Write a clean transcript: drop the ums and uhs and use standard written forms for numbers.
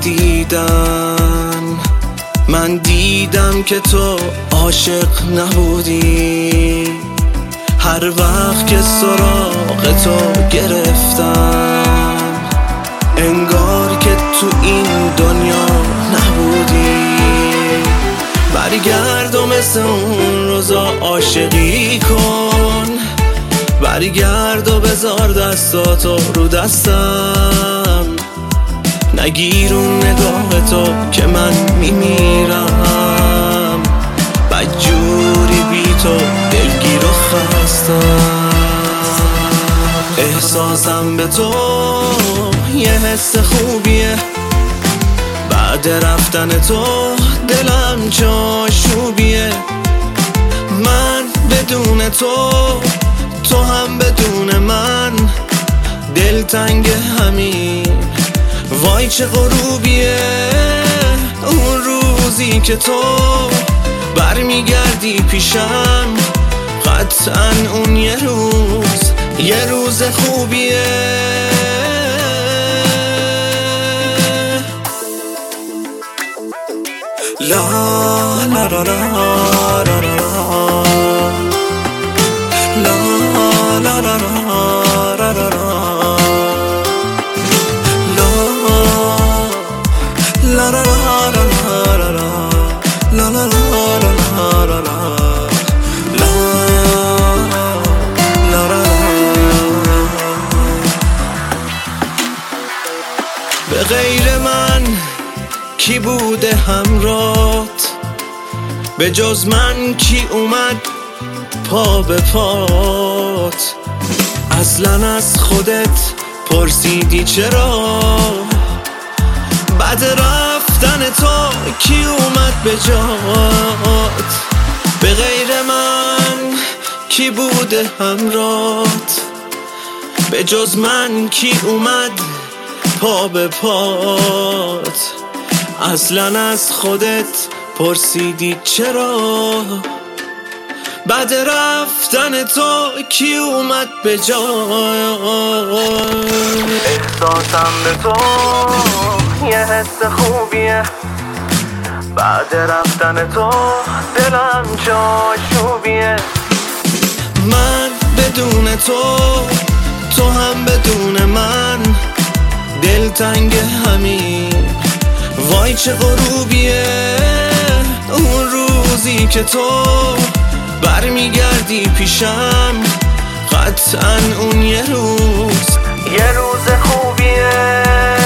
دیدن. من دیدم که تو عاشق نبودی، هر وقت که سراغ تو گرفتم انگار که تو این دنیا نبودی. برگرد و مثل اون روزا عاشقی کن، برگرد و بذار دستاتو رو دستم، نگیر اون نگاه تو که من میمیرم، بدجوری بی تو دلگیر و خستم. احساسم به تو یه حس خوبیه، بعد رفتن تو دلم چاشوبیه. من بدون تو، تو هم بدون من، دلتنگ همین وای چه غروبیه. اون روزی که تو برمیگردی پیشم، قطعا اون یه روز خوبیه. لا لا لا لا لا لا لا لا لا لا به غیر من کی بوده همراهت؟ به جز من کی اومد پا به پات؟ اصلا از خودت پرسیدی چرا؟ بعد رفتن تو کی اومد به جات؟ به غیر من کی بوده همراهت؟ به جز من کی اومد پا به پات؟ اصلا از خودت پرسیدی چرا؟ بعد رفتن تو کی اومد به جای؟ احساسم به تو یه حس خوبیه، بعد رفتن تو دلم چاشوبیه. من بدون تو، تو هم بدون من، دلتنگ همین وای چه غروبیه. اون روزی که تو برمیگردی پیشم، قطعا اون یه روز خوبیه.